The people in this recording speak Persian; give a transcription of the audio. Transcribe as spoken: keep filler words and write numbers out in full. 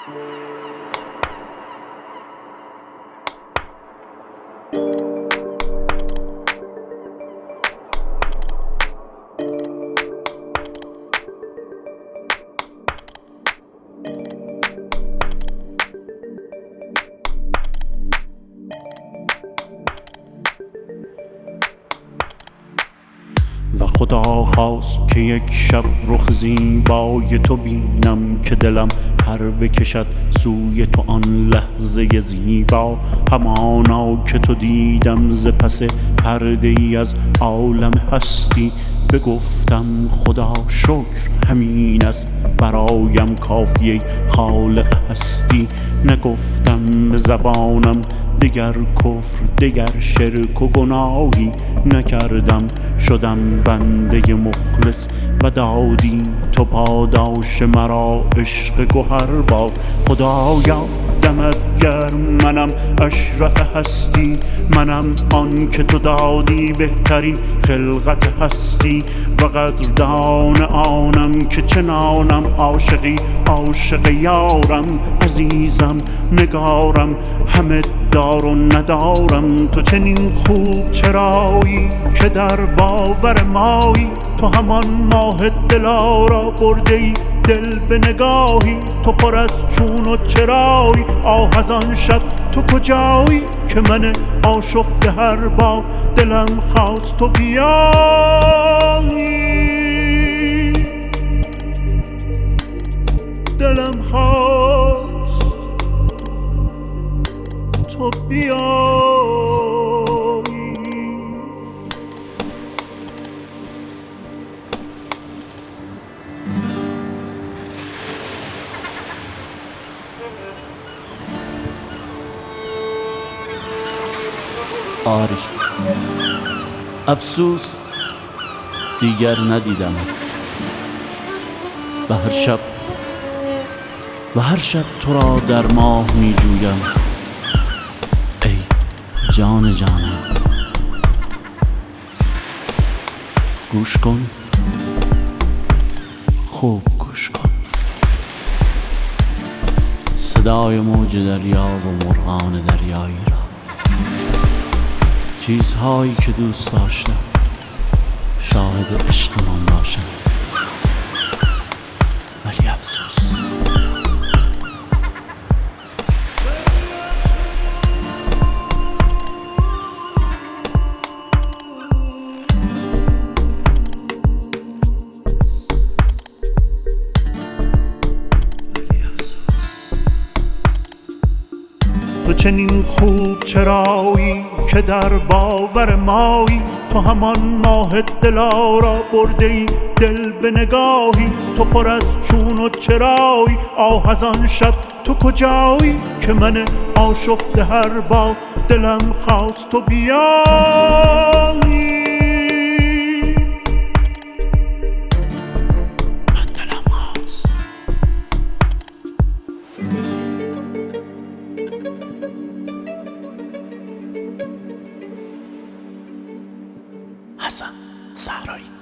و خدا خواست که یک شب رخ زیبای تو بینم، که دلم پر بکشد سوی تو آن لحظه زیبا. همانا که تو دیدم ز پس پرده ای از عالم هستی، بگفتم خدا شکر همین است برایم کافی خالق هستی. نگفتم به زبانم دگر کفر دگر شرک و گناهی نکردم، شدم بنده مخلص و دادی تو پاداش مرا عشق گوهر با. خدایا دمت گرم، منم اشرف هستی، منم آن که تو دادی بهترین خلقت هستی. و قدردان آنم که چنانم عاشقی عاشق یارم. عزیزم نگارم همه دار و ندارم، تو چنین خوب چرایی که در باور مایی. تو همان ماه دلارا برده ای دل به نگاهی، تو پر از چون و چرایی. آه از آن شب تو کجایی که من آشفته هر با دلم خواست تو بیایی. دلم خواست تو بیایی. آری افسوس دیگر ندیدمت، و هر شب و هر شب تو را در ماه می جویم. ای جان جانم گوش کن، خوب گوش کن، صدای موج دریا و مرغان دریایی را. چیزهایی که دوست داشتم شاهد عشقمان باشند، ولی افسوس. تو چنین خوب چرایی که در باور مایی. تو همان ماه دلارا برده ای دل به نگاهی، تو پر از چون و چرایی. آه از آن شب تو کجایی که من آشفته هر با دلم خواست تو بیایی. حسن صحرایی.